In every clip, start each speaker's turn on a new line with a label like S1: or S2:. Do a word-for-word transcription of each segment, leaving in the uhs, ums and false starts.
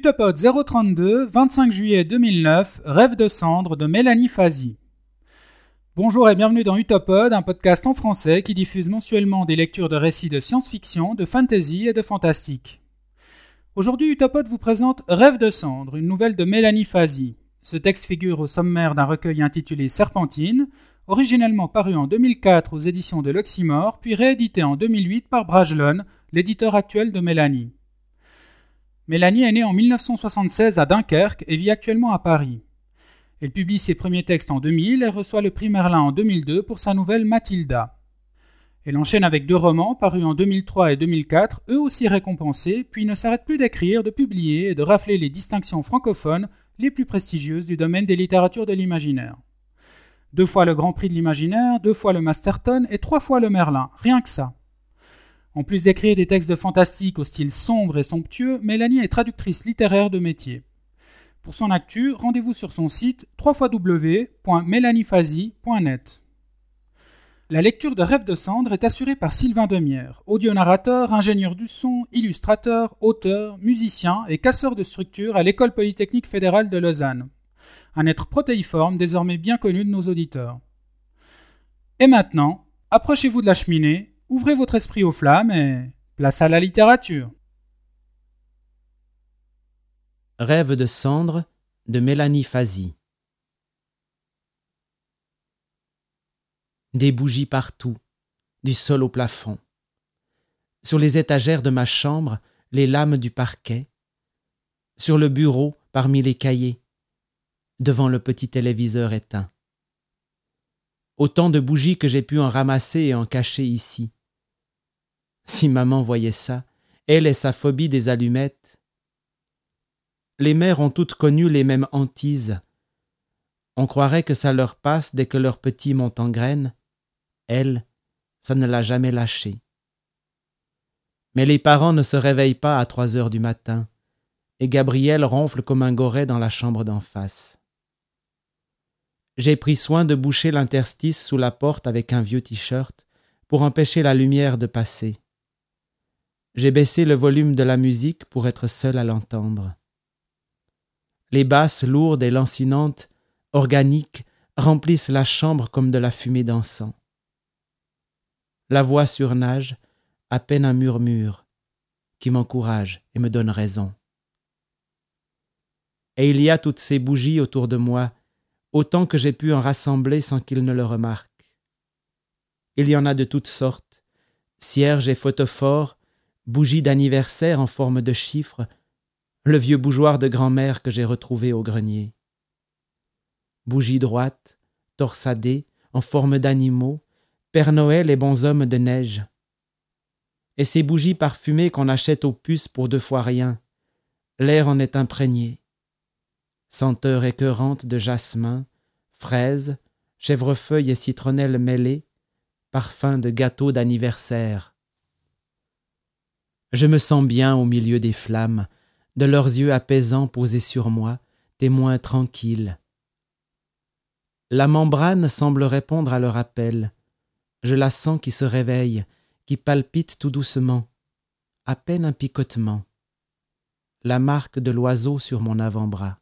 S1: Utopode zéro trente-deux, vingt-cinq juillet deux mille neuf, Rêve de cendre de Mélanie Fazi. Bonjour et bienvenue dans Utopode, un podcast en français qui diffuse mensuellement des lectures de récits de science-fiction, de fantasy et de fantastique. Aujourd'hui, Utopode vous présente Rêve de cendre, une nouvelle de Mélanie Fazi. Ce texte figure au sommaire d'un recueil intitulé Serpentine, originellement paru en deux mille quatre aux éditions de l'Oxymore, puis réédité en deux mille huit par Brajlon, l'éditeur actuel de Mélanie. Mélanie est née en mille neuf cent soixante-seize à Dunkerque et vit actuellement à Paris. Elle publie ses premiers textes en deux mille et reçoit le prix Merlin en deux mille deux pour sa nouvelle Mathilda. Elle enchaîne avec deux romans parus en deux mille trois et deux mille quatre, eux aussi récompensés, puis ne s'arrête plus d'écrire, de publier et de rafler les distinctions francophones les plus prestigieuses du domaine des littératures de l'imaginaire. Deux fois le Grand Prix de l'imaginaire, deux fois le Masterton et trois fois le Merlin, rien que ça. En plus d'écrire des textes de fantastique au style sombre et somptueux, Mélanie est traductrice littéraire de métier. Pour son actu, rendez-vous sur son site w w w point mélanie fazi point net. La lecture de Rêve de cendre est assurée par Sylvain Demière, audio-narrateur, ingénieur du son, illustrateur, auteur, musicien et casseur de structure à l'École Polytechnique Fédérale de Lausanne. Un être protéiforme désormais bien connu de nos auditeurs. Et maintenant, approchez-vous de la cheminée, ouvrez votre esprit aux flammes et place à la littérature.
S2: Rêve de cendre de Mélanie Fazi. Des bougies partout, du sol au plafond. Sur les étagères de ma chambre, les lames du parquet. Sur le bureau, parmi les cahiers, devant le petit téléviseur éteint. Autant de bougies que j'ai pu en ramasser et en cacher ici. Si maman voyait ça, elle et sa phobie des allumettes. Les mères ont toutes connu les mêmes hantises. On croirait que ça leur passe dès que leur petit monte en graine. Elle, ça ne l'a jamais lâché. Mais les parents ne se réveillent pas à trois heures du matin, et Gabriel ronfle comme un goret dans la chambre d'en face. J'ai pris soin de boucher l'interstice sous la porte avec un vieux t-shirt pour empêcher la lumière de passer. J'ai baissé le volume de la musique pour être seul à l'entendre. Les basses lourdes et lancinantes, organiques, remplissent la chambre comme de la fumée d'encens. La voix surnage, à peine un murmure, qui m'encourage et me donne raison. Et il y a toutes ces bougies autour de moi, autant que j'ai pu en rassembler sans qu'ils ne le remarquent. Il y en a de toutes sortes, cierges et photophores, bougies d'anniversaire en forme de chiffres, le vieux bougeoir de grand-mère que j'ai retrouvé au grenier. Bougies droites, torsadées, en forme d'animaux, Père Noël et bonshommes de neige. Et ces bougies parfumées qu'on achète aux puces pour deux fois rien, l'air en est imprégné. Senteur écœurante de jasmin, fraises, chèvrefeuille et citronnelle mêlées, parfum de gâteau d'anniversaire. Je me sens bien au milieu des flammes, de leurs yeux apaisants posés sur moi, témoins tranquilles. La membrane semble répondre à leur appel. Je la sens qui se réveille, qui palpite tout doucement, à peine un picotement. La marque de l'oiseau sur mon avant-bras.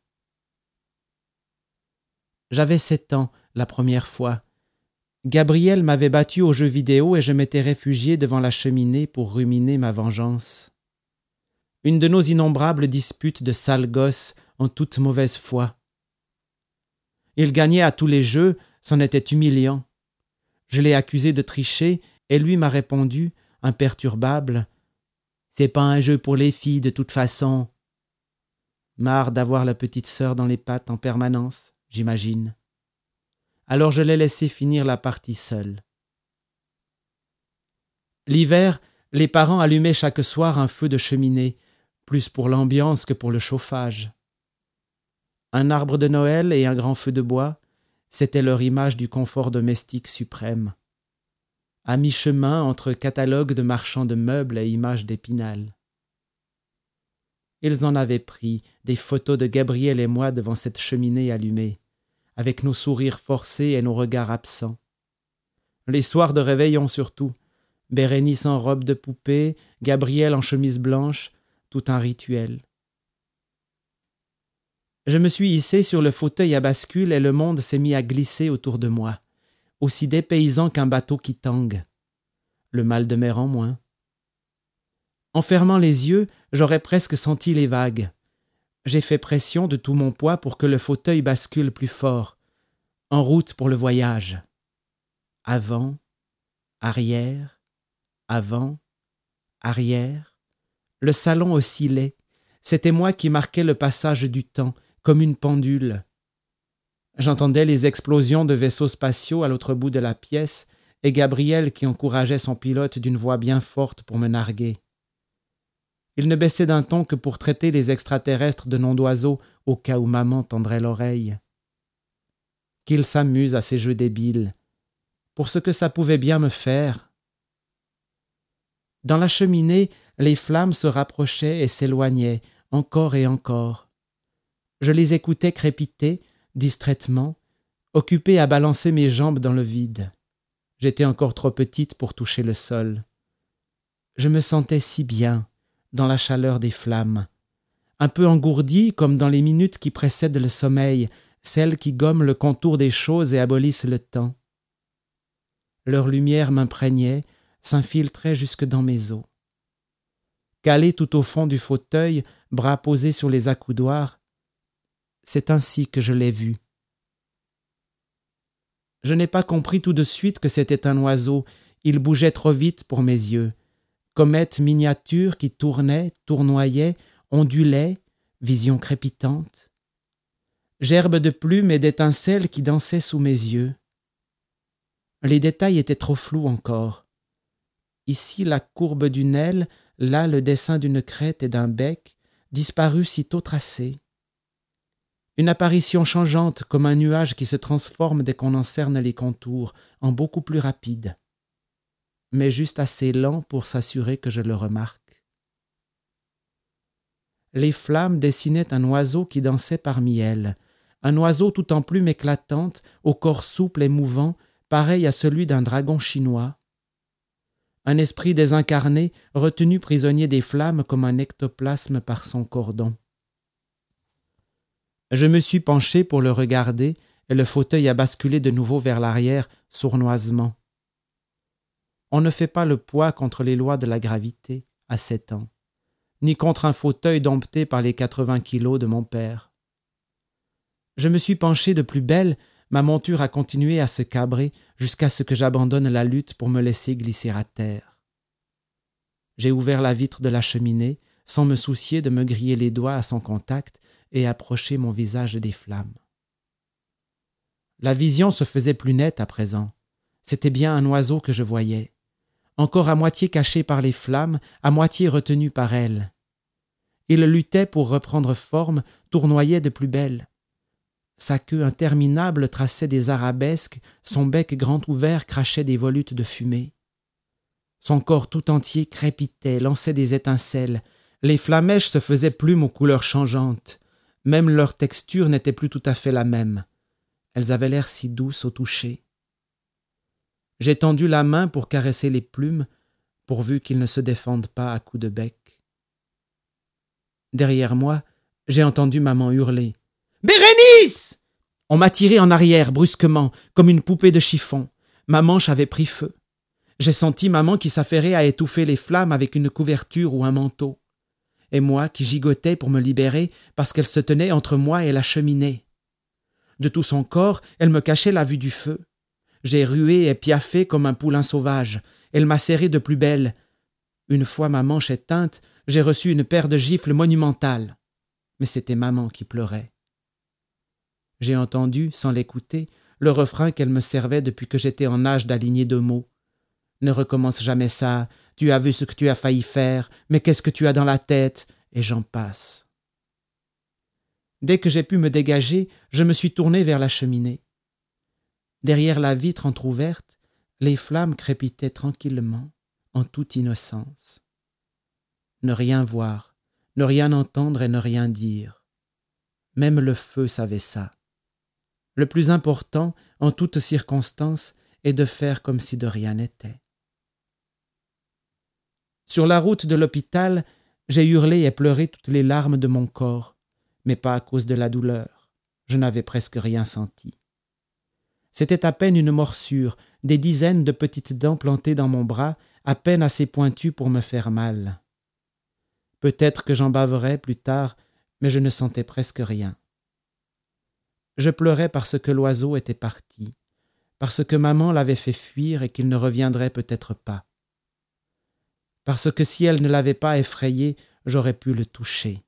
S2: J'avais sept ans la première fois. Gabriel m'avait battu aux jeux vidéo et je m'étais réfugié devant la cheminée pour ruminer ma vengeance. Une de nos innombrables disputes de sales gosses en toute mauvaise foi. Il gagnait à tous les jeux, c'en était humiliant. Je l'ai accusé de tricher et lui m'a répondu, imperturbable, « C'est pas un jeu pour les filles de toute façon. » Marre d'avoir la petite sœur dans les pattes en permanence, j'imagine. Alors je l'ai laissé finir la partie seule. L'hiver, les parents allumaient chaque soir un feu de cheminée, plus pour l'ambiance que pour le chauffage. Un arbre de Noël et un grand feu de bois, c'était leur image du confort domestique suprême. À mi-chemin entre catalogue de marchands de meubles et images d'Épinal. Ils en avaient pris des photos de Gabriel et moi devant cette cheminée allumée, avec nos sourires forcés et nos regards absents. Les soirs de réveillon surtout, Bérénice en robe de poupée, Gabriel en chemise blanche, tout un rituel. Je me suis hissé sur le fauteuil à bascule et le monde s'est mis à glisser autour de moi, aussi dépaysant qu'un bateau qui tangue. Le mal de mer en moins. En fermant les yeux, j'aurais presque senti les vagues. J'ai fait pression de tout mon poids pour que le fauteuil bascule plus fort. En route pour le voyage. Avant, arrière, avant, arrière. Le salon oscillait. C'était moi qui marquais le passage du temps, comme une pendule. J'entendais les explosions de vaisseaux spatiaux à l'autre bout de la pièce et Gabriel qui encourageait son pilote d'une voix bien forte pour me narguer. Il ne baissait d'un ton que pour traiter les extraterrestres de noms d'oiseaux au cas où maman tendrait l'oreille. Qu'il s'amuse à ces jeux débiles, pour ce que ça pouvait bien me faire. Dans la cheminée, les flammes se rapprochaient et s'éloignaient, encore et encore. Je les écoutais crépiter, distraitement, occupée à balancer mes jambes dans le vide. J'étais encore trop petite pour toucher le sol. Je me sentais si bien, dans la chaleur des flammes, un peu engourdie comme dans les minutes qui précèdent le sommeil, celles qui gomment le contour des choses et abolissent le temps. Leur lumière m'imprégnait, s'infiltrait jusque dans mes os. Calé tout au fond du fauteuil, bras posés sur les accoudoirs, c'est ainsi que je l'ai vu. Je n'ai pas compris tout de suite que c'était un oiseau, il bougeait trop vite pour mes yeux. Comète miniature qui tournait, tournoyait, ondulait, vision crépitante. Gerbe de plumes et d'étincelles qui dansaient sous mes yeux. Les détails étaient trop flous encore. Ici la courbe d'une aile, là le dessin d'une crête et d'un bec, disparu sitôt tracé. Une apparition changeante comme un nuage qui se transforme dès qu'on en cerne les contours, en beaucoup plus rapide, mais juste assez lent pour s'assurer que je le remarque. Les flammes dessinaient un oiseau qui dansait parmi elles, un oiseau tout en plumes éclatantes, au corps souple et mouvant, pareil à celui d'un dragon chinois. Un esprit désincarné, retenu prisonnier des flammes comme un ectoplasme par son cordon. Je me suis penché pour le regarder et le fauteuil a basculé de nouveau vers l'arrière, sournoisement. On ne fait pas le poids contre les lois de la gravité à sept ans, ni contre un fauteuil dompté par les quatre-vingts kilos de mon père. Je me suis penché de plus belle, ma monture a continué à se cabrer jusqu'à ce que j'abandonne la lutte pour me laisser glisser à terre. J'ai ouvert la vitre de la cheminée, sans me soucier de me griller les doigts à son contact et approcher mon visage des flammes. La vision se faisait plus nette à présent. C'était bien un oiseau que je voyais, encore à moitié caché par les flammes, à moitié retenu par elles. Il luttait pour reprendre forme, tournoyait de plus belle. Sa queue interminable traçait des arabesques, son bec grand ouvert crachait des volutes de fumée. Son corps tout entier crépitait, lançait des étincelles. Les flamèches se faisaient plumes aux couleurs changeantes. Même leur texture n'était plus tout à fait la même. Elles avaient l'air si douces au toucher. J'ai tendu la main pour caresser les plumes, pourvu qu'ils ne se défendent pas à coups de bec. Derrière moi, j'ai entendu maman hurler. « Bérénice !» On m'a tiré en arrière brusquement, comme une poupée de chiffon. Ma manche avait pris feu. J'ai senti maman qui s'affairait à étouffer les flammes avec une couverture ou un manteau. Et moi qui gigotais pour me libérer parce qu'elle se tenait entre moi et la cheminée. De tout son corps, elle me cachait la vue du feu. J'ai rué et piaffé comme un poulain sauvage. Elle m'a serré de plus belle. Une fois ma manche éteinte, j'ai reçu une paire de gifles monumentales. Mais c'était maman qui pleurait. J'ai entendu, sans l'écouter, le refrain qu'elle me servait depuis que j'étais en âge d'aligner deux mots. Ne recommence jamais ça, tu as vu ce que tu as failli faire, mais qu'est-ce que tu as dans la tête, et j'en passe. Dès que j'ai pu me dégager, je me suis tourné vers la cheminée. Derrière la vitre entr'ouverte, les flammes crépitaient tranquillement, en toute innocence. Ne rien voir, ne rien entendre et ne rien dire. Même le feu savait ça. Le plus important, en toutes circonstances, est de faire comme si de rien n'était. Sur la route de l'hôpital, j'ai hurlé et pleuré toutes les larmes de mon corps, mais pas à cause de la douleur. Je n'avais presque rien senti. C'était à peine une morsure, des dizaines de petites dents plantées dans mon bras, à peine assez pointues pour me faire mal. Peut-être que j'en baverais plus tard, mais je ne sentais presque rien. Je pleurais parce que l'oiseau était parti, parce que maman l'avait fait fuir et qu'il ne reviendrait peut-être pas. Parce que si elle ne l'avait pas effrayé, j'aurais pu le toucher.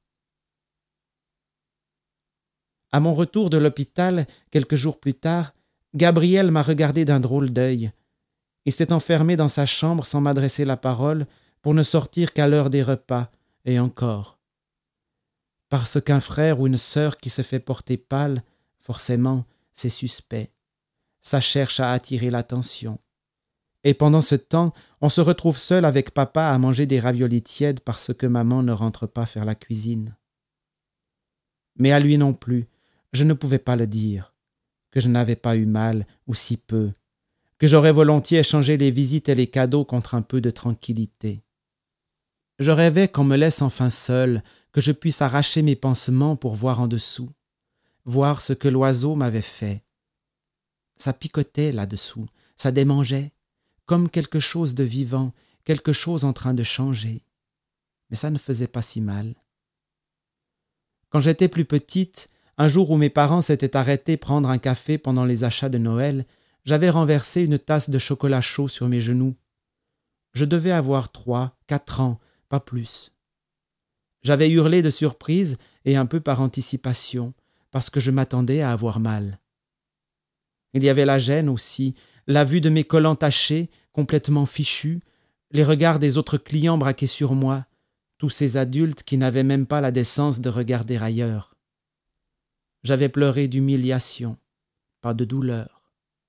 S2: À mon retour de l'hôpital, quelques jours plus tard, Gabriel m'a regardé d'un drôle d'œil. Il s'est enfermé dans sa chambre sans m'adresser la parole pour ne sortir qu'à l'heure des repas, et encore. Parce qu'un frère ou une sœur qui se fait porter pâle, forcément, c'est suspect. Ça cherche à attirer l'attention. Et pendant ce temps, on se retrouve seul avec papa à manger des raviolis tièdes parce que maman ne rentre pas faire la cuisine. Mais à lui non plus, je ne pouvais pas le dire, que je n'avais pas eu mal, ou si peu, que j'aurais volontiers échangé les visites et les cadeaux contre un peu de tranquillité. Je rêvais qu'on me laisse enfin seul, que je puisse arracher mes pansements pour voir en dessous, voir ce que l'oiseau m'avait fait. Ça picotait là-dessous, ça démangeait, comme quelque chose de vivant, quelque chose en train de changer. Mais ça ne faisait pas si mal. Quand j'étais plus petite, un jour où mes parents s'étaient arrêtés prendre un café pendant les achats de Noël, j'avais renversé une tasse de chocolat chaud sur mes genoux. Je devais avoir trois, quatre ans, pas plus. J'avais hurlé de surprise et un peu par anticipation, parce que je m'attendais à avoir mal. Il y avait la gêne aussi, la vue de mes collants tachés, complètement fichus, les regards des autres clients braqués sur moi, tous ces adultes qui n'avaient même pas la décence de regarder ailleurs. J'avais pleuré d'humiliation, pas de douleur.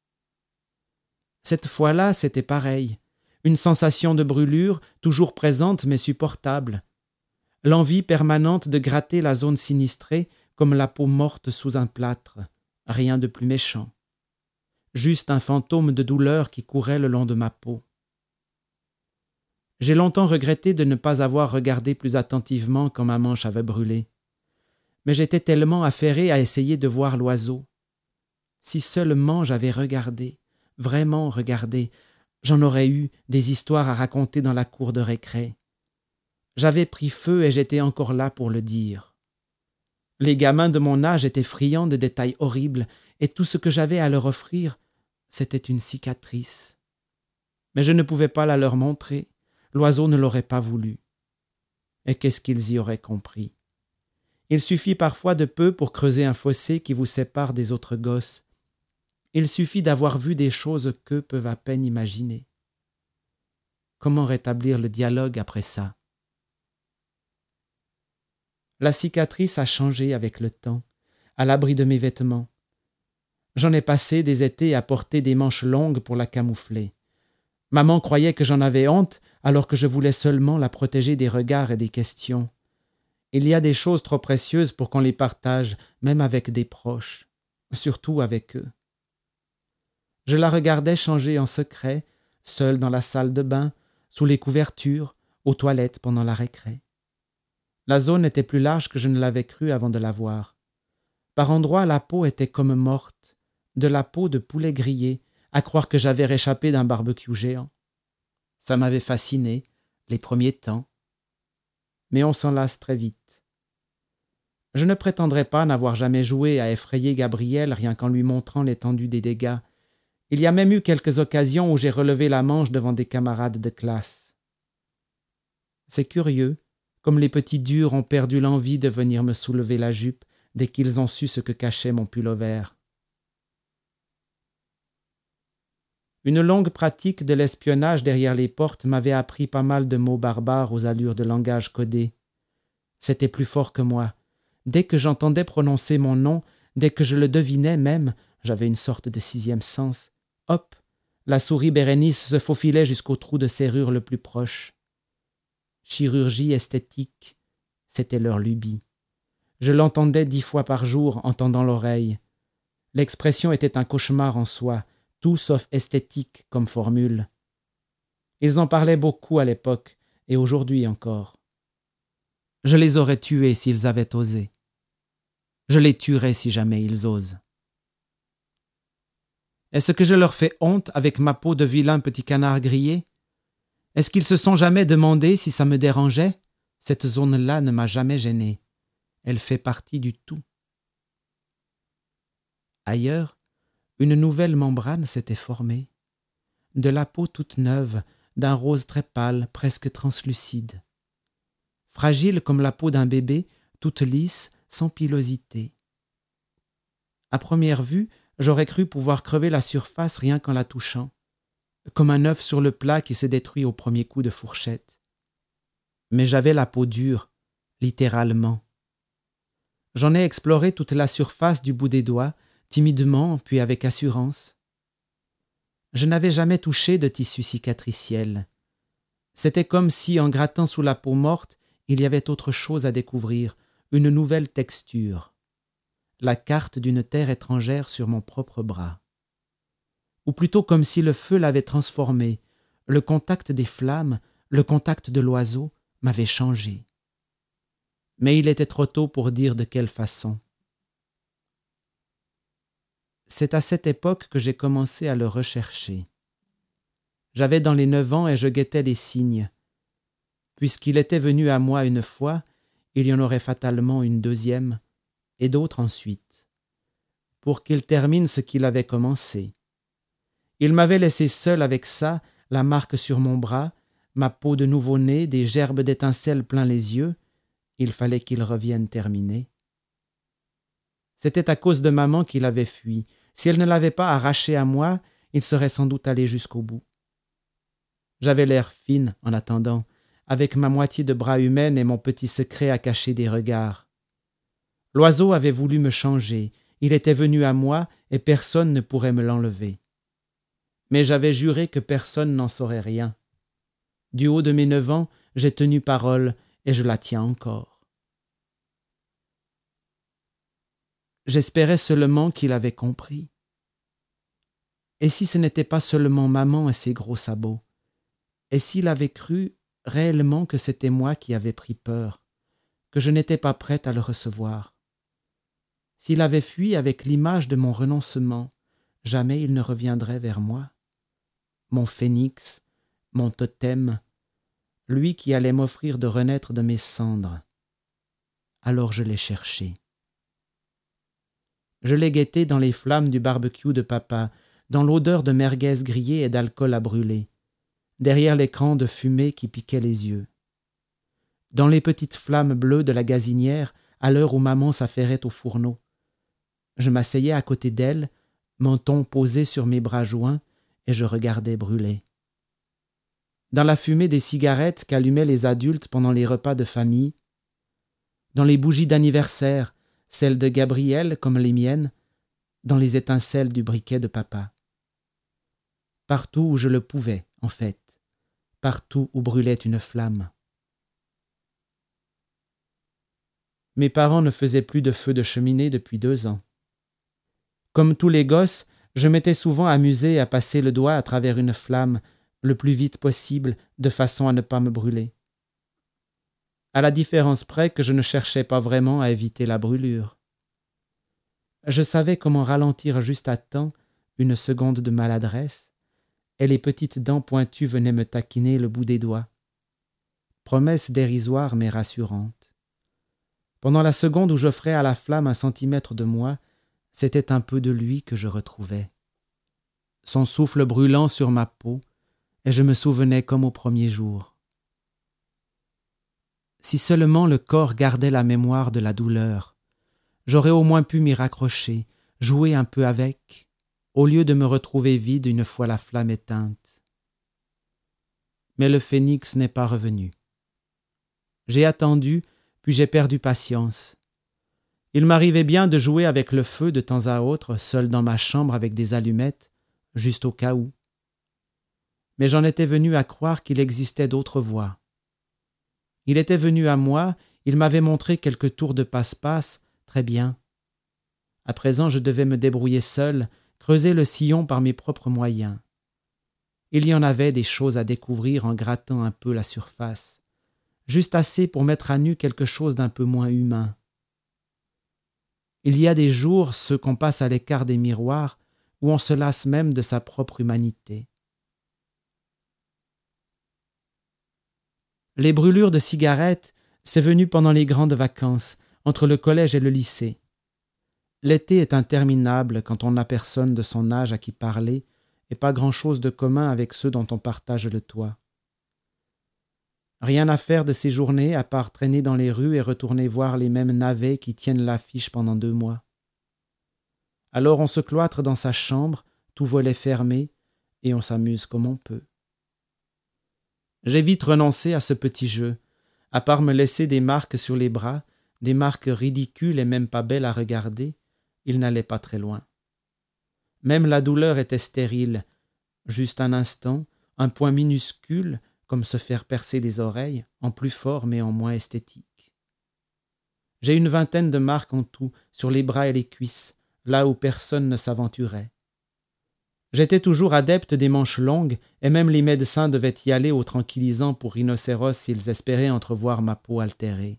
S2: Cette fois-là, c'était pareil, une sensation de brûlure, toujours présente mais supportable, l'envie permanente de gratter la zone sinistrée comme la peau morte sous un plâtre, rien de plus méchant. Juste un fantôme de douleur qui courait le long de ma peau. J'ai longtemps regretté de ne pas avoir regardé plus attentivement quand ma manche avait brûlé. Mais j'étais tellement affairé à essayer de voir l'oiseau. Si seulement j'avais regardé, vraiment regardé, j'en aurais eu des histoires à raconter dans la cour de récré. J'avais pris feu et j'étais encore là pour le dire. Les gamins de mon âge étaient friands de détails horribles et tout ce que j'avais à leur offrir, c'était une cicatrice. Mais je ne pouvais pas la leur montrer. L'oiseau ne l'aurait pas voulu. Et qu'est-ce qu'ils y auraient compris? Il suffit parfois de peu pour creuser un fossé qui vous sépare des autres gosses. Il suffit d'avoir vu des choses qu'eux peuvent à peine imaginer. Comment rétablir le dialogue après ça? La cicatrice a changé avec le temps, à l'abri de mes vêtements. J'en ai passé des étés à porter des manches longues pour la camoufler. Maman croyait que j'en avais honte, alors que je voulais seulement la protéger des regards et des questions. Il y a des choses trop précieuses pour qu'on les partage, même avec des proches, surtout avec eux. Je la regardais changer en secret, seule dans la salle de bain, sous les couvertures, aux toilettes pendant la récré. La zone était plus large que je ne l'avais cru avant de la voir. Par endroits, la peau était comme morte, de la peau de poulet grillé, à croire que j'avais réchappé d'un barbecue géant. Ça m'avait fasciné, les premiers temps. Mais on s'en lasse très vite. Je ne prétendrai pas n'avoir jamais joué à effrayer Gabriel rien qu'en lui montrant l'étendue des dégâts. Il y a même eu quelques occasions où j'ai relevé la manche devant des camarades de classe. C'est curieux, comme les petits durs ont perdu l'envie de venir me soulever la jupe dès qu'ils ont su ce que cachait mon pull-over. Une longue pratique de l'espionnage derrière les portes m'avait appris pas mal de mots barbares aux allures de langage codé. C'était plus fort que moi. Dès que j'entendais prononcer mon nom, dès que je le devinais même, j'avais une sorte de sixième sens. Hop, la souris Bérénice se faufilait jusqu'au trou de serrure le plus proche. Chirurgie esthétique, c'était leur lubie. Je l'entendais dix fois par jour en tendant l'oreille. L'expression était un cauchemar en soi, tout sauf esthétique comme formule. Ils en parlaient beaucoup à l'époque, et aujourd'hui encore. Je les aurais tués s'ils avaient osé. Je les tuerai si jamais ils osent. Est-ce que je leur fais honte avec ma peau de vilain petit canard grillé? Est-ce qu'ils se sont jamais demandé si ça me dérangeait? Cette zone-là ne m'a jamais gêné. Elle fait partie du tout. Ailleurs, une nouvelle membrane s'était formée. De la peau toute neuve, d'un rose très pâle, presque translucide. Fragile comme la peau d'un bébé, toute lisse, sans pilosité. À première vue, j'aurais cru pouvoir crever la surface rien qu'en la touchant, comme un œuf sur le plat qui se détruit au premier coup de fourchette. Mais j'avais la peau dure, littéralement. J'en ai exploré toute la surface du bout des doigts, timidement puis avec assurance. Je n'avais jamais touché de tissu cicatriciel. C'était comme si, en grattant sous la peau morte, il y avait autre chose à découvrir, une nouvelle texture. La carte d'une terre étrangère sur mon propre bras. Ou plutôt comme si le feu l'avait transformé, le contact des flammes, le contact de l'oiseau m'avait changé. Mais il était trop tôt pour dire de quelle façon. C'est à cette époque que j'ai commencé à le rechercher. J'avais dans les neuf ans et je guettais les signes. Puisqu'il était venu à moi une fois, il y en aurait fatalement une deuxième, et d'autres ensuite, pour qu'il termine ce qu'il avait commencé. Il m'avait laissé seul avec ça, la marque sur mon bras, ma peau de nouveau-né, des gerbes d'étincelles plein les yeux. Il fallait qu'il revienne terminer. C'était à cause de maman qu'il avait fui. Si elle ne l'avait pas arraché à moi, il serait sans doute allé jusqu'au bout. J'avais l'air fine en attendant, avec ma moitié de bras humaine et mon petit secret à cacher des regards. L'oiseau avait voulu me changer, il était venu à moi et personne ne pourrait me l'enlever. Mais j'avais juré que personne n'en saurait rien. Du haut de mes neuf ans, j'ai tenu parole et je la tiens encore. J'espérais seulement qu'il avait compris. Et si ce n'était pas seulement maman et ses gros sabots? Et s'il avait cru réellement que c'était moi qui avais pris peur, que je n'étais pas prête à le recevoir? S'il avait fui avec l'image de mon renoncement, jamais il ne reviendrait vers moi. Mon phénix, mon totem, lui qui allait m'offrir de renaître de mes cendres. Alors je l'ai cherché. Je l'ai guetté dans les flammes du barbecue de papa, dans l'odeur de merguez grillée et d'alcool à brûler, derrière l'écran de fumée qui piquait les yeux. Dans les petites flammes bleues de la gazinière, à l'heure où maman s'affairait au fourneau. Je m'asseyais à côté d'elle, menton posé sur mes bras joints, et je regardais brûler. Dans la fumée des cigarettes qu'allumaient les adultes pendant les repas de famille, dans les bougies d'anniversaire, celles de Gabriel comme les miennes, dans les étincelles du briquet de papa. Partout où je le pouvais, en fait, partout où brûlait une flamme. Mes parents ne faisaient plus de feu de cheminée depuis deux ans. Comme tous les gosses, je m'étais souvent amusé à passer le doigt à travers une flamme le plus vite possible, de façon à ne pas me brûler. À la différence près que je ne cherchais pas vraiment à éviter la brûlure. Je savais comment ralentir juste à temps, une seconde de maladresse, et les petites dents pointues venaient me taquiner le bout des doigts. Promesse dérisoire mais rassurante. Pendant la seconde où j'offrais à la flamme un centimètre de moi, c'était un peu de lui que je retrouvais. Son souffle brûlant sur ma peau, et je me souvenais comme au premier jour. Si seulement le corps gardait la mémoire de la douleur, j'aurais au moins pu m'y raccrocher, jouer un peu avec, au lieu de me retrouver vide une fois la flamme éteinte. Mais le phénix n'est pas revenu. J'ai attendu, puis j'ai perdu patience. Il m'arrivait bien de jouer avec le feu de temps à autre, seul dans ma chambre avec des allumettes, juste au cas où. Mais j'en étais venu à croire qu'il existait d'autres voies. Il était venu à moi, il m'avait montré quelques tours de passe-passe, très bien. À présent, je devais me débrouiller seul, creuser le sillon par mes propres moyens. Il y en avait des choses à découvrir en grattant un peu la surface, juste assez pour mettre à nu quelque chose d'un peu moins humain. Il y a des jours, ceux qu'on passe à l'écart des miroirs, où on se lasse même de sa propre humanité. Les brûlures de cigarettes, c'est venu pendant les grandes vacances, entre le collège et le lycée. L'été est interminable quand on n'a personne de son âge à qui parler et pas grand-chose de commun avec ceux dont on partage le toit. Rien à faire de ces journées à part traîner dans les rues et retourner voir les mêmes navets qui tiennent l'affiche pendant deux mois. Alors on se cloître dans sa chambre, tout volet fermé, et on s'amuse comme on peut. J'ai vite renoncé à ce petit jeu, à part me laisser des marques sur les bras, des marques ridicules et même pas belles à regarder, il n'allait pas très loin. Même la douleur était stérile, juste un instant, un point minuscule, comme se faire percer les oreilles, en plus fort mais en moins esthétique. J'ai une vingtaine de marques en tout, sur les bras et les cuisses, là où personne ne s'aventurait. J'étais toujours adepte des manches longues, et même les médecins devaient y aller au tranquillisant pour rhinocéros s'ils espéraient entrevoir ma peau altérée.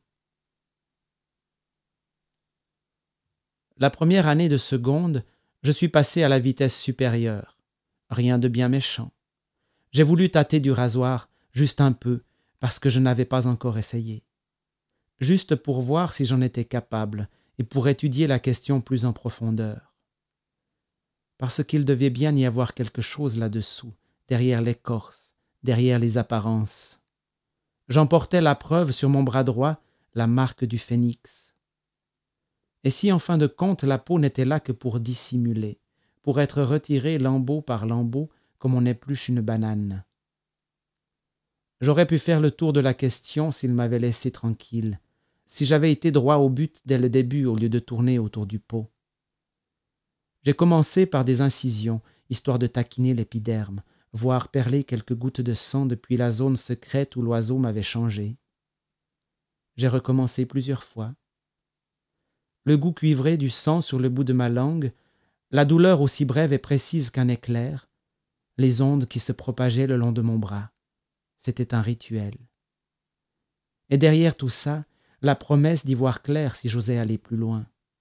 S2: La première année de seconde, je suis passé à la vitesse supérieure. Rien de bien méchant. J'ai voulu tâter du rasoir, juste un peu, parce que je n'avais pas encore essayé. Juste pour voir si j'en étais capable, et pour étudier la question plus en profondeur. Parce qu'il devait bien y avoir quelque chose là-dessous, derrière l'écorce, derrière les apparences. J'emportais la preuve sur mon bras droit, la marque du phénix. Et si en fin de compte la peau n'était là que pour dissimuler, pour être retirée lambeau par lambeau comme on épluche une banane. J'aurais pu faire le tour de la question s'il m'avait laissé tranquille, si j'avais été droit au but dès le début au lieu de tourner autour du pot. J'ai commencé par des incisions, histoire de taquiner l'épiderme, voir perler quelques gouttes de sang depuis la zone secrète où l'oiseau m'avait changé. J'ai recommencé plusieurs fois. Le goût cuivré du sang sur le bout de ma langue, la douleur aussi brève et précise qu'un éclair, les ondes qui se propageaient le long de mon bras. C'était un rituel. Et derrière tout ça, la promesse d'y voir clair si j'osais aller plus loin.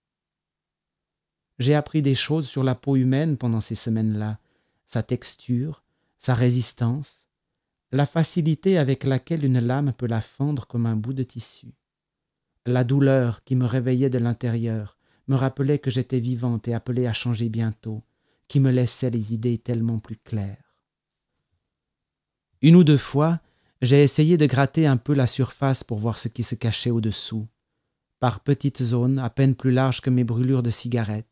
S2: J'ai appris des choses sur la peau humaine pendant ces semaines-là, sa texture, sa résistance, la facilité avec laquelle une lame peut la fendre comme un bout de tissu. La douleur qui me réveillait de l'intérieur, me rappelait que j'étais vivante et appelée à changer bientôt, qui me laissait les idées tellement plus claires. Une ou deux fois, j'ai essayé de gratter un peu la surface pour voir ce qui se cachait au-dessous, par petites zones à peine plus larges que mes brûlures de cigarettes.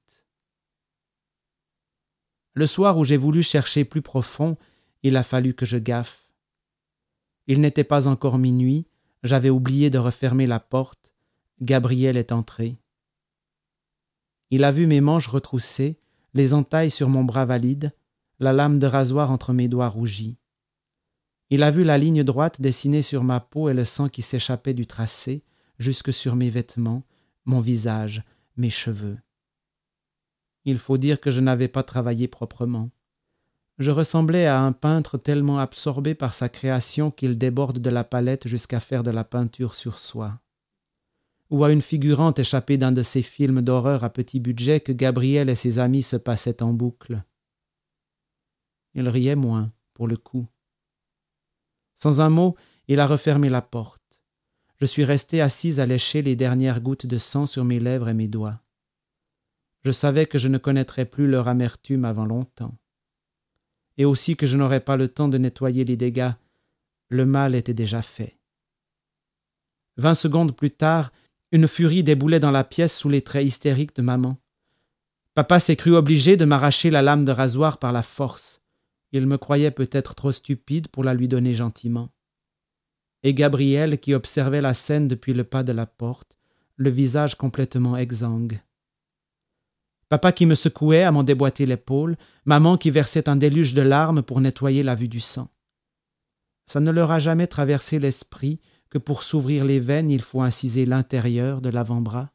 S2: Le soir où j'ai voulu chercher plus profond, il a fallu que je gaffe. Il n'était pas encore minuit, j'avais oublié de refermer la porte, Gabriel est entré. Il a vu mes manches retroussées, les entailles sur mon bras valide, la lame de rasoir entre mes doigts rougis. Il a vu la ligne droite dessinée sur ma peau et le sang qui s'échappait du tracé, jusque sur mes vêtements, mon visage, mes cheveux. Il faut dire que je n'avais pas travaillé proprement. Je ressemblais à un peintre tellement absorbé par sa création qu'il déborde de la palette jusqu'à faire de la peinture sur soi. Ou à une figurante échappée d'un de ces films d'horreur à petit budget que Gabriel et ses amis se passaient en boucle. Il riait moins, pour le coup. Sans un mot, il a refermé la porte. Je suis resté assise à lécher les dernières gouttes de sang sur mes lèvres et mes doigts. Je savais que je ne connaîtrais plus leur amertume avant longtemps. Et aussi que je n'aurais pas le temps de nettoyer les dégâts. Le mal était déjà fait. Vingt secondes plus tard, une furie déboulait dans la pièce sous les traits hystériques de maman. Papa s'est cru obligé de m'arracher la lame de rasoir par la force. Il me croyait peut-être trop stupide pour la lui donner gentiment. Et Gabriel, qui observait la scène depuis le pas de la porte, le visage complètement exsangue. Papa qui me secouait à m'en déboîter l'épaule, maman qui versait un déluge de larmes pour nettoyer la vue du sang. Ça ne leur a jamais traversé l'esprit que pour s'ouvrir les veines, il faut inciser l'intérieur de l'avant-bras.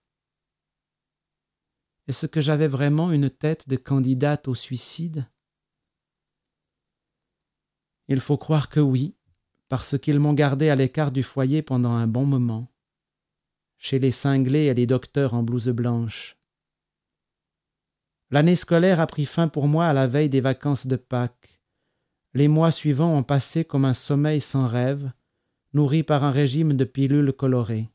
S2: Est-ce que j'avais vraiment une tête de candidate au suicide? Il faut croire que oui, parce qu'ils m'ont gardé à l'écart du foyer pendant un bon moment, chez les cinglés et les docteurs en blouse blanche. L'année scolaire a pris fin pour moi à la veille des vacances de Pâques. Les mois suivants ont passé comme un sommeil sans rêve, nourri par un régime de pilules colorées.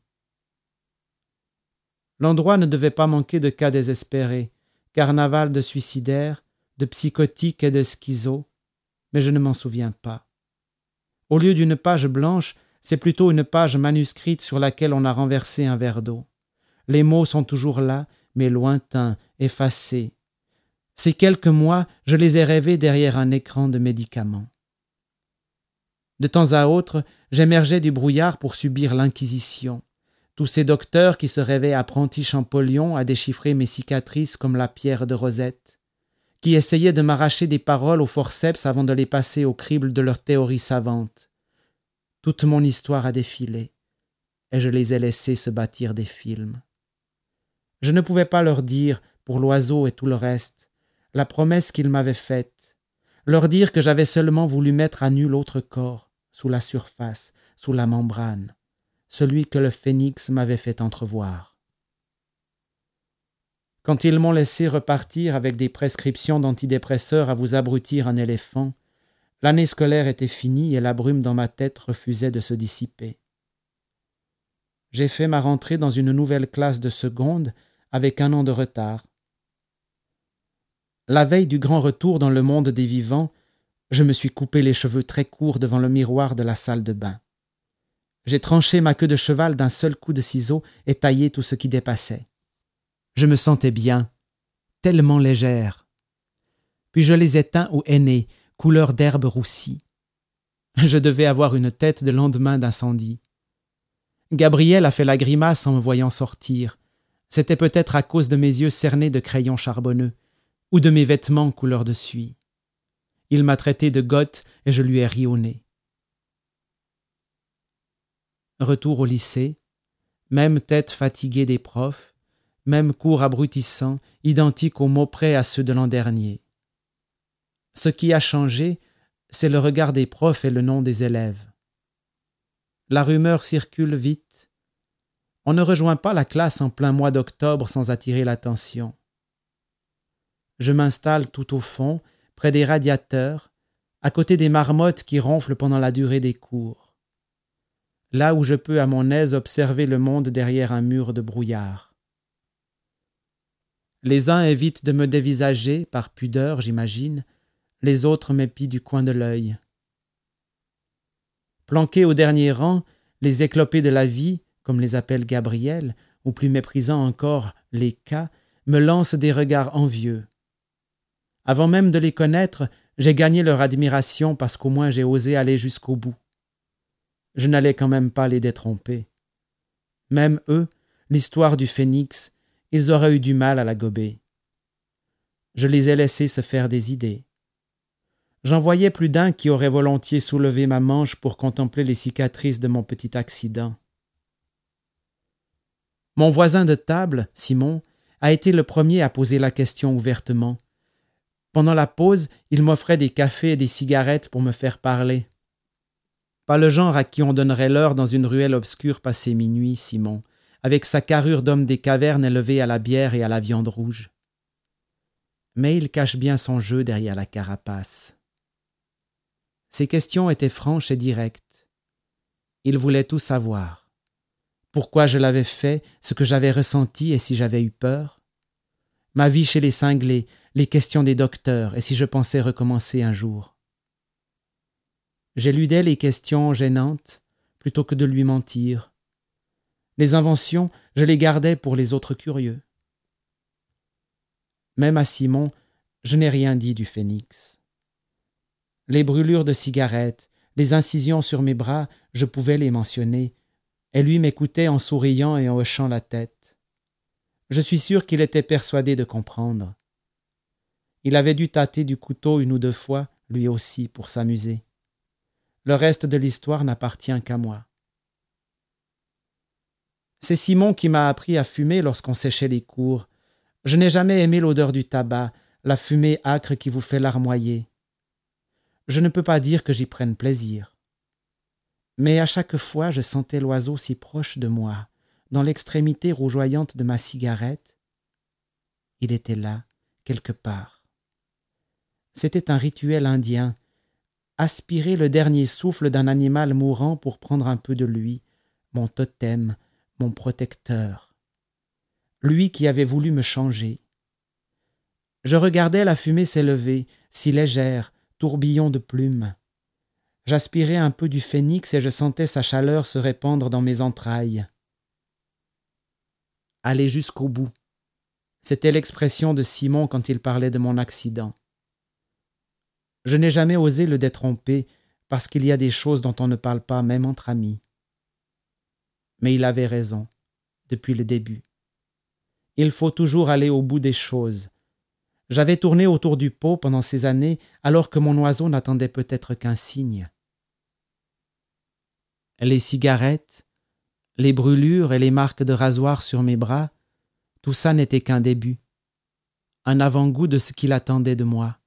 S2: L'endroit ne devait pas manquer de cas désespérés, carnaval de suicidaires, de psychotiques et de schizos, mais je ne m'en souviens pas. Au lieu d'une page blanche, c'est plutôt une page manuscrite sur laquelle on a renversé un verre d'eau. Les mots sont toujours là, mais lointains, effacés. Ces quelques mois, je les ai rêvés derrière un écran de médicaments. De temps à autre, j'émergeais du brouillard pour subir l'inquisition. Tous ces docteurs qui se rêvaient apprentis Champollion à déchiffrer mes cicatrices comme la pierre de Rosette, qui essayaient de m'arracher des paroles au forceps avant de les passer au crible de leurs théories savantes. Toute mon histoire a défilé, et je les ai laissés se bâtir des films. Je ne pouvais pas leur dire, pour l'oiseau et tout le reste, la promesse qu'ils m'avaient faite, leur dire que j'avais seulement voulu mettre à nu l'autre corps, sous la surface, sous la membrane, celui que le phénix m'avait fait entrevoir. Quand ils m'ont laissé repartir avec des prescriptions d'antidépresseurs à vous abrutir un éléphant, l'année scolaire était finie et la brume dans ma tête refusait de se dissiper. J'ai fait ma rentrée dans une nouvelle classe de seconde avec un an de retard. La veille du grand retour dans le monde des vivants, je me suis coupé les cheveux très courts devant le miroir de la salle de bain. J'ai tranché ma queue de cheval d'un seul coup de ciseau et taillé tout ce qui dépassait. Je me sentais bien, tellement légère. Puis je les ai teints au henné, couleur d'herbe roussie. Je devais avoir une tête de lendemain d'incendie. Gabriel a fait la grimace en me voyant sortir. C'était peut-être à cause de mes yeux cernés de crayons charbonneux, ou de mes vêtements couleur de suie. Il m'a traité de goth et je lui ai ri au nez. Retour au lycée, même tête fatiguée des profs, même cours abrutissants, identiques aux mots près à ceux de l'an dernier. Ce qui a changé, c'est le regard des profs et le nom des élèves. La rumeur circule vite. On ne rejoint pas la classe en plein mois d'octobre sans attirer l'attention. Je m'installe tout au fond, près des radiateurs, à côté des marmottes qui ronflent pendant la durée des cours. Là où je peux à mon aise observer le monde derrière un mur de brouillard. Les uns évitent de me dévisager, par pudeur, j'imagine, les autres m'épient du coin de l'œil. Planqués au dernier rang, les éclopés de la vie, comme les appelle Gabriel, ou plus méprisant encore, les cas, me lancent des regards envieux. Avant même de les connaître, j'ai gagné leur admiration parce qu'au moins j'ai osé aller jusqu'au bout. Je n'allais quand même pas les détromper. Même eux, l'histoire du phénix, ils auraient eu du mal à la gober. Je les ai laissés se faire des idées. J'en voyais plus d'un qui aurait volontiers soulevé ma manche pour contempler les cicatrices de mon petit accident. Mon voisin de table, Simon, a été le premier à poser la question ouvertement. Pendant la pause, il m'offrait des cafés et des cigarettes pour me faire parler. Pas le genre à qui on donnerait l'heure dans une ruelle obscure passé minuit, Simon, avec sa carrure d'homme des cavernes élevée à la bière et à la viande rouge. Mais il cache bien son jeu derrière la carapace. Ses questions étaient franches et directes. Il voulait tout savoir. Pourquoi je l'avais fait, ce que j'avais ressenti et si j'avais eu peur. Ma vie chez les cinglés, les questions des docteurs et si je pensais recommencer un jour. J'éludais les questions gênantes plutôt que de lui mentir. Les inventions, je les gardais pour les autres curieux. Même à Simon, je n'ai rien dit du phénix. Les brûlures de cigarettes, les incisions sur mes bras, je pouvais les mentionner, et lui m'écoutait en souriant et en hochant la tête. Je suis sûr qu'il était persuadé de comprendre. Il avait dû tâter du couteau une ou deux fois, lui aussi, pour s'amuser. Le reste de l'histoire n'appartient qu'à moi. C'est Simon qui m'a appris à fumer lorsqu'on séchait les cours. Je n'ai jamais aimé l'odeur du tabac, la fumée âcre qui vous fait larmoyer. Je ne peux pas dire que j'y prenne plaisir. Mais à chaque fois, je sentais l'oiseau si proche de moi, dans l'extrémité rougeoyante de ma cigarette. Il était là, quelque part. C'était un rituel indien, aspirer le dernier souffle d'un animal mourant pour prendre un peu de lui, mon totem, mon protecteur. Lui qui avait voulu me changer. Je regardais la fumée s'élever, si légère, tourbillon de plumes. J'aspirais un peu du phénix et je sentais sa chaleur se répandre dans mes entrailles. Aller jusqu'au bout. C'était l'expression de Simon quand il parlait de mon accident. Je n'ai jamais osé le détromper parce qu'il y a des choses dont on ne parle pas même entre amis. Mais il avait raison, depuis le début. Il faut toujours aller au bout des choses. J'avais tourné autour du pot pendant ces années alors que mon oiseau n'attendait peut-être qu'un signe. Les cigarettes, les brûlures et les marques de rasoir sur mes bras, tout ça n'était qu'un début, un avant-goût de ce qu'il attendait de moi.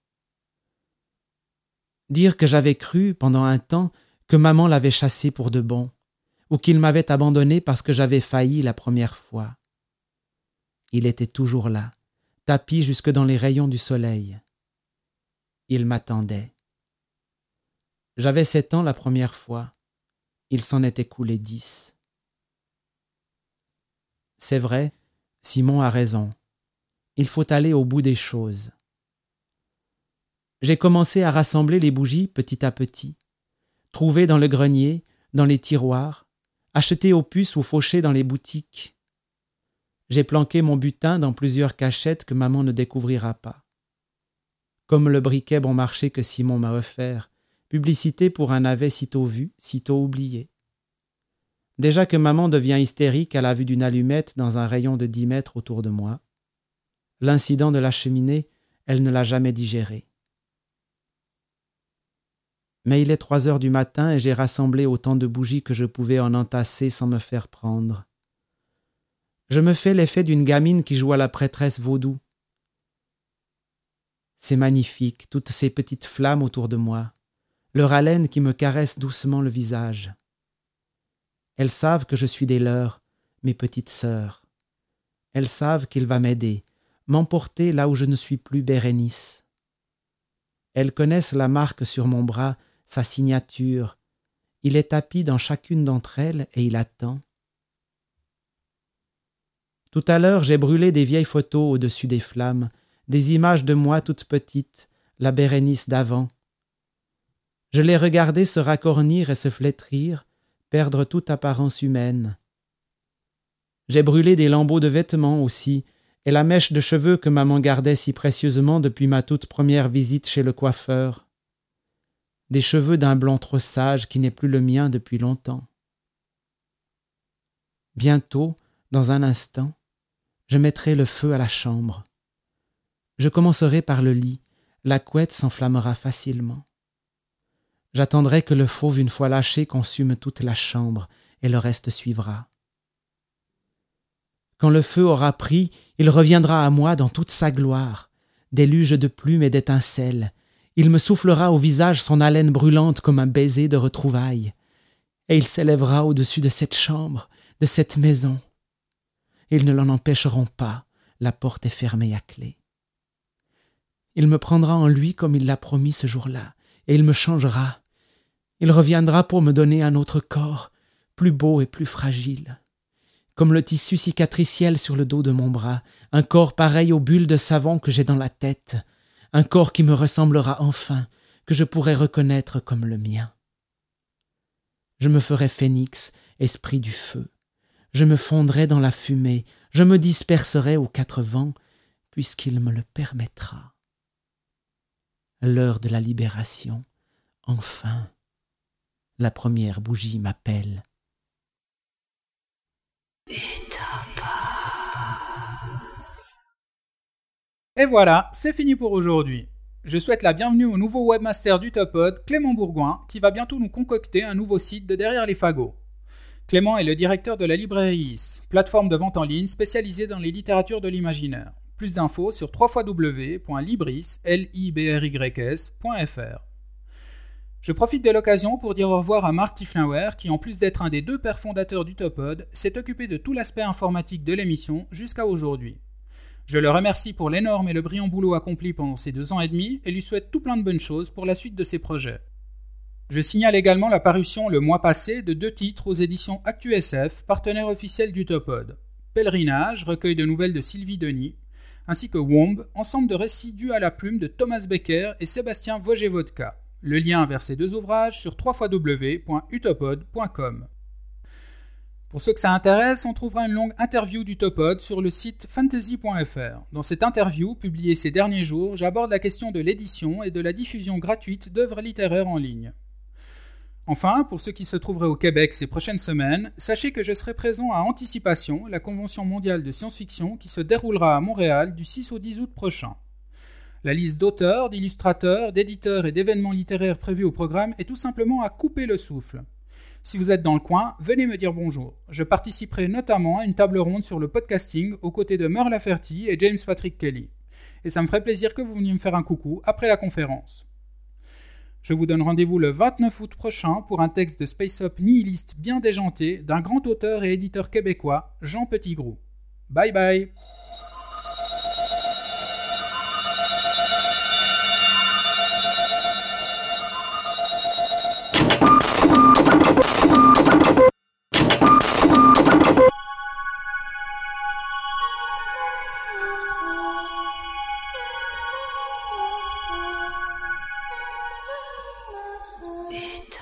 S2: Dire que j'avais cru, pendant un temps, que maman l'avait chassé pour de bon, ou qu'il m'avait abandonné parce que j'avais failli la première fois. Il était toujours là, tapi jusque dans les rayons du soleil. Il m'attendait. J'avais sept ans la première fois. Il s'en est écoulé dix. C'est vrai, Simon a raison. Il faut aller au bout des choses. J'ai commencé à rassembler les bougies petit à petit, trouver dans le grenier, dans les tiroirs, acheter aux puces ou faucher dans les boutiques. J'ai planqué mon butin dans plusieurs cachettes que maman ne découvrira pas. Comme le briquet bon marché que Simon m'a offert, publicité pour un navet sitôt vu, sitôt oublié. Déjà que maman devient hystérique à la vue d'une allumette dans un rayon de dix mètres autour de moi. L'incident de la cheminée, elle ne l'a jamais digéré. Mais il est trois heures du matin et j'ai rassemblé autant de bougies que je pouvais en entasser sans me faire prendre. Je me fais l'effet d'une gamine qui joue à la prêtresse vaudou. C'est magnifique, toutes ces petites flammes autour de moi, leur haleine qui me caresse doucement le visage. Elles savent que je suis des leurs, mes petites sœurs. Elles savent qu'il va m'aider, m'emporter là où je ne suis plus Bérénice. Elles connaissent la marque sur mon bras, sa signature. Il est tapi dans chacune d'entre elles et il attend. Tout à l'heure, j'ai brûlé des vieilles photos au-dessus des flammes, des images de moi toute petite, la Bérénice d'avant. Je les regardais se racornir et se flétrir, perdre toute apparence humaine. J'ai brûlé des lambeaux de vêtements aussi, et la mèche de cheveux que maman gardait si précieusement depuis ma toute première visite chez le coiffeur. Des cheveux d'un blond trop sage qui n'est plus le mien depuis longtemps. Bientôt, dans un instant, je mettrai le feu à la chambre. Je commencerai par le lit, la couette s'enflammera facilement. J'attendrai que le fauve, une fois lâché, consume toute la chambre, et le reste suivra. Quand le feu aura pris, il reviendra à moi dans toute sa gloire, déluge de plumes et d'étincelles. Il me soufflera au visage son haleine brûlante comme un baiser de retrouvailles, et il s'élèvera au-dessus de cette chambre, de cette maison. Ils ne l'en empêcheront pas, la porte est fermée à clé. Il me prendra en lui comme il l'a promis ce jour-là, et il me changera. Il reviendra pour me donner un autre corps, plus beau et plus fragile. Comme le tissu cicatriciel sur le dos de mon bras, un corps pareil aux bulles de savon que j'ai dans la tête, un corps qui me ressemblera enfin, que je pourrai reconnaître comme le mien. Je me ferai phénix, esprit du feu. Je me fondrai dans la fumée, je me disperserai aux quatre vents, puisqu'il me le permettra. L'heure de la libération, enfin, la première bougie m'appelle.
S1: Et voilà, c'est fini pour aujourd'hui. Je souhaite la bienvenue au nouveau webmaster d'Utopod, Clément Bourgoin, qui va bientôt nous concocter un nouveau site de Derrière les fagots. Clément est le directeur de la librairie I S, plateforme de vente en ligne spécialisée dans les littératures de l'imaginaire. Plus d'infos sur w w w point libris point f r. Je profite de l'occasion pour dire au revoir à Marc Tiefenauer qui, en plus d'être un des deux pères fondateurs d'Utopod, s'est occupé de tout l'aspect informatique de l'émission jusqu'à aujourd'hui. Je le remercie pour l'énorme et le brillant boulot accompli pendant ces deux ans et demi et lui souhaite tout plein de bonnes choses pour la suite de ses projets. Je signale également la parution le mois passé de deux titres aux éditions ActuSF, partenaire officiel d'Utopod. Pèlerinage, recueil de nouvelles de Sylvie Denis, ainsi que Womb, ensemble de récits dus à la plume de Thomas Becker et Sébastien Wojewodka. Le lien vers ces deux ouvrages sur w w w point utopod point com. Pour ceux que ça intéresse, on trouvera une longue interview d'Utopod sur le site fantasy point f r. Dans cette interview, publiée ces derniers jours, j'aborde la question de l'édition et de la diffusion gratuite d'œuvres littéraires en ligne. Enfin, pour ceux qui se trouveraient au Québec ces prochaines semaines, sachez que je serai présent à Anticipation, la convention mondiale de science-fiction qui se déroulera à Montréal du six au dix août prochain. La liste d'auteurs, d'illustrateurs, d'éditeurs et d'événements littéraires prévus au programme est tout simplement à couper le souffle. Si vous êtes dans le coin, venez me dire bonjour. Je participerai notamment à une table ronde sur le podcasting aux côtés de Meur Laferty et James Patrick Kelly. Et ça me ferait plaisir que vous veniez me faire un coucou après la conférence. Je vous donne rendez-vous le vingt-neuf août prochain pour un texte de Space Up nihiliste bien déjanté d'un grand auteur et éditeur québécois, Jean Petitgrou. Bye bye.
S3: Utopode.